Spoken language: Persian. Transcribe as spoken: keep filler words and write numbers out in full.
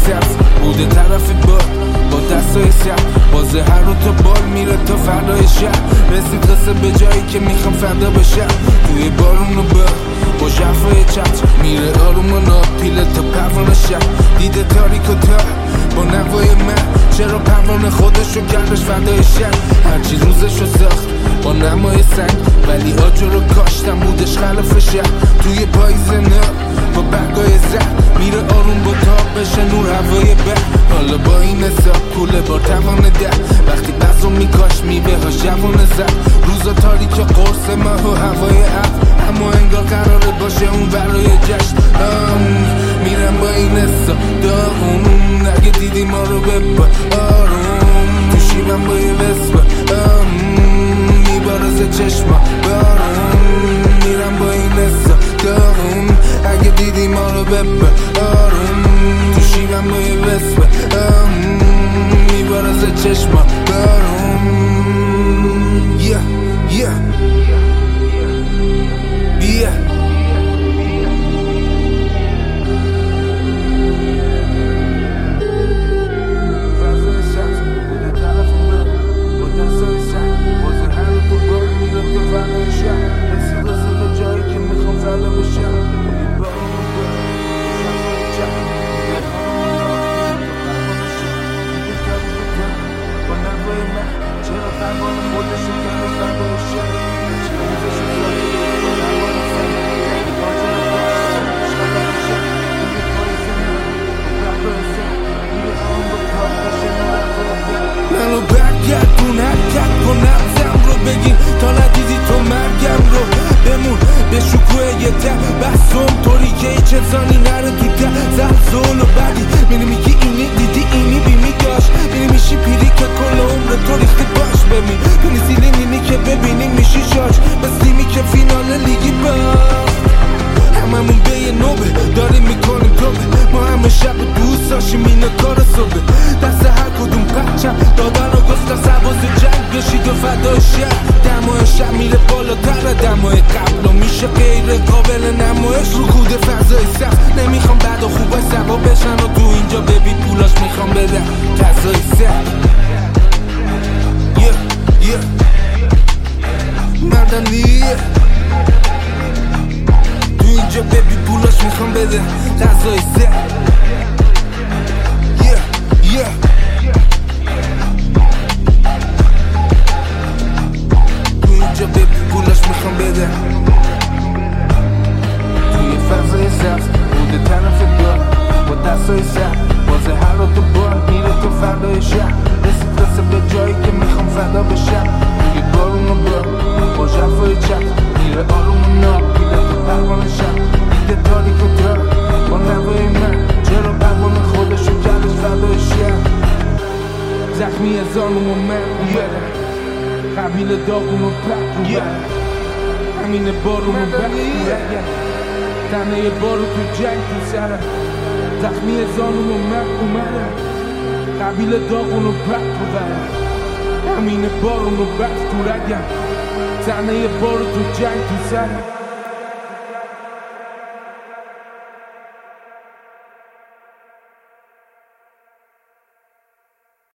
سبز بوده طرف بار با دستای سر بازه هر رو تا بال میره تا فردای شهر رسید قصه به جایی که میخوام فردا بشم توی بارون و بار با شفای چتر میره آروم و ناپیله تا پروانه شهر دیده تاریک و تار با نوای من چرا پروانه خودشو کردش فردای شهر هرچی روزشو ساخت با نمای سنگ ولی آجر رو کاشتم بودش خلف شهر توی پاییز نه با برگای زرد میره آروم با تاب بشه نور هوای بر حالا با این حساب کوله بار توانه در وقتی بزو میکاش میوه ها جوانه زد روزا تاریک قرص ماه و هوای عف اما انگار قراره باشه اون برای جشن میرم با این حساب داغون اگه دیدی ما رو ببا آروم تو شیبم با یه وسبا میبارز چشما بارون میرم با این حساب داغون اگه دیدی ما رو ببا آروم تو شیبم با یه وسبا میبارز چشما بارون yeah yeah yeah منو برگردون حرکت کن نبزم رو بگین تا ندیدی تو مرگم رو بمون به شکوه یه ده بحثم طوری که هیچ انسانی نره تو ده زلزل و بعدی میری میگی اینی دیدی اینی بیمی داشت میری میشی پیری که کل عمر تو ریختی باش ببین بینی زیلینینی که ببینی میشی شاش بس تیمی که فینال لیگی باخت هممون به یه نوبه داریم میکنیم توبه ما همه شب و دوست داشتیم اینه کار صبح دست هر کدوم پرچم دادن و گفتن سرباز جنگ بشید و فدای شهر دمای شب میره بالاتر دمای قبل و میشه غیر قابل نمایش رکود فضای سخت نمیخوام بعد و خوبای سوا بشن و تو اینجا ببین پولاش میخوام بدن فضای سخت yeah yeah مردنیه اینجا ببی پولاش میخوام بده غذای سه yeah yeah تو اینجا ببی پولاش میخوام بده توی فضای سبز بوده طرف دار با دستای سر بازه هر رو تو بار میره تو فردای شهر رسید قصه به جایی که میخوام فدا بشم توی بارون و بار با شفای چت میره آروم و ناب میره تو پروانه شهر دیده تاریک و تر با نوای من چرا پروانه خودشو کردش فردای شهر زخمی زانوم و من اومدم قبیل داغون و پرد رو بر همین بارون و بر تنه بارو تو جنگ تو سرم زخمی زانوم و من اومدم قبیل داغون و پرد رو بر همین بارون و بر تو رگم تنه بارو تو جنگ تو سرم